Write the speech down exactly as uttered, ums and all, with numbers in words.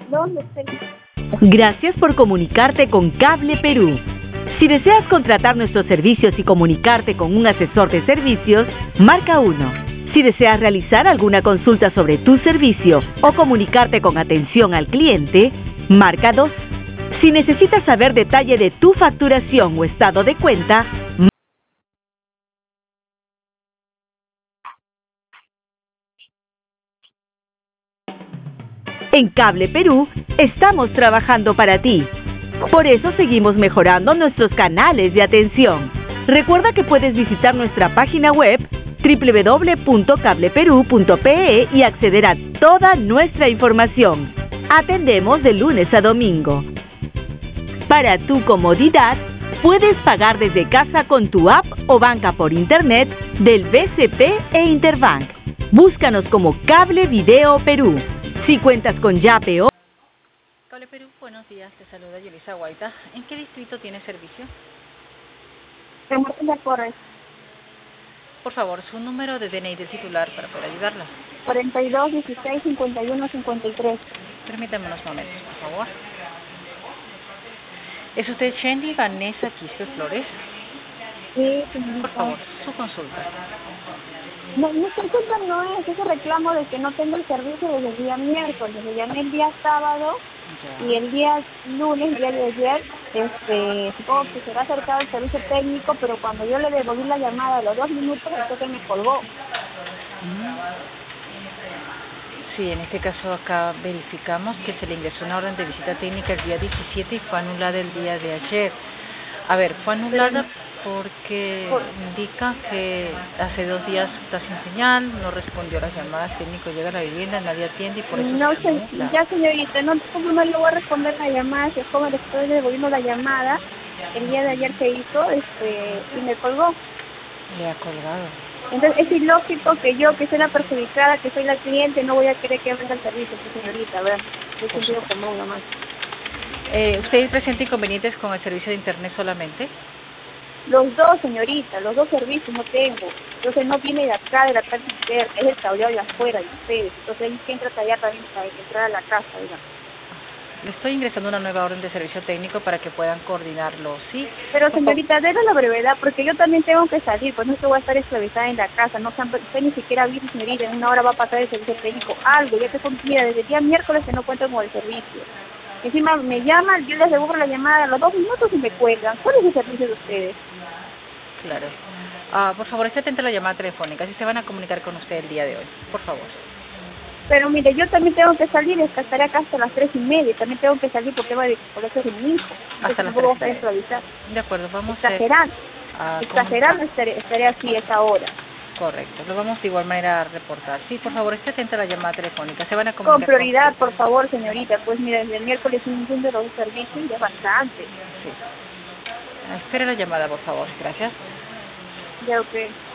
¿Dónde está el... Gracias por comunicarte con Cable Perú. Si deseas contratar nuestros servicios y comunicarte con un asesor de servicios, marca uno. Si deseas realizar alguna consulta sobre tu servicio o comunicarte con atención al cliente, marca dos. Si necesitas saber detalle de tu facturación o estado de cuenta, en Cable Perú estamos trabajando para ti. Por eso seguimos mejorando nuestros canales de atención. Recuerda que puedes visitar nuestra página web doble u doble u doble u punto cable perú punto pe e y acceder a toda nuestra información. Atendemos de lunes a domingo. Para tu comodidad, puedes pagar desde casa con tu app o banca por internet del B C P e Interbank. Búscanos como Cable Video Perú. Si cuentas con Yape o... Cable Perú, buenos días, te saluda Yelisa Guaita. ¿En qué distrito tiene servicio? En Martín de Porres, Por favor, su número de D N I del titular para poder ayudarla. cuarenta y dos, dieciséis, cincuenta y uno, cincuenta y tres. Permítame unos momentos, por favor. ¿Es usted Shendy Vanessa Quispe Flores? Sí, señorita. Por favor, su consulta. No, mi consulta no es ese reclamo de que no tengo el servicio desde el día miércoles. Le llamé el día sábado Ya. y el día lunes, el día de ayer, este, supongo que será acercado el servicio técnico, pero cuando yo le devolví la llamada a los dos minutos, entonces me colgó. Sí, en este caso acá verificamos que se le ingresó una orden de visita técnica el día diecisiete y fue anulada el día de ayer. A ver, fue anulada porque Por- indica que hace dos días está sin señal, no respondió a las llamadas, técnico llega a la vivienda, nadie atiende y por eso No se sé, anula. ya señorita, no, ¿cómo no le voy a responder la llamada? Si es como le estoy devolviendo la llamada, el día de ayer se hizo, este, y me colgó. Le ha colgado. Entonces es ilógico que yo, que soy la perjudicada, que soy la cliente, no voy a querer que venga el servicio, pues, señorita, a ver, es sentido común nomás. Eh, ¿Usted presenta inconvenientes con el servicio de internet solamente? Los dos, señorita, los dos servicios no tengo. Entonces no viene de acá, de la casa interna, es el cableado de afuera de ustedes. Entonces hay que entrar allá también para entrar a la casa, digamos. Le estoy ingresando una nueva orden de servicio técnico para que puedan coordinarlo, ¿sí? Pero Por señorita, déle la brevedad, porque yo también tengo que salir, pues no es que voy a estar esclavizada en la casa, no usted ni siquiera vi, señorita, en una hora va a pasar el servicio técnico, algo, ya que son, mira, desde el día miércoles que no cuento con el servicio. Encima me llaman, yo les devuelvo la llamada a los dos minutos y me cuelgan. ¿Cuál es el servicio de ustedes? Claro. Ah, por favor, esté atento a la llamada telefónica, si se van a comunicar con usted el día de hoy, por favor. Pero mire, yo también tengo que salir, es que estaré acá hasta las tres y media, también tengo que salir por tema de colegio de mi hijo. Hasta las tres y tres y media. media. De acuerdo, vamos Exagerando, a... exagerando estaré, estaré así a esa hora. Correcto, lo vamos de igual manera a reportar. Sí, por favor, esté atenta a la llamada telefónica, se van a comunicar Con prioridad, con por favor, señorita, pues mira, desde el miércoles sin ningún de los dos servicios ya es bastante. Sí. Espere la llamada, por favor, gracias. Ya, ok.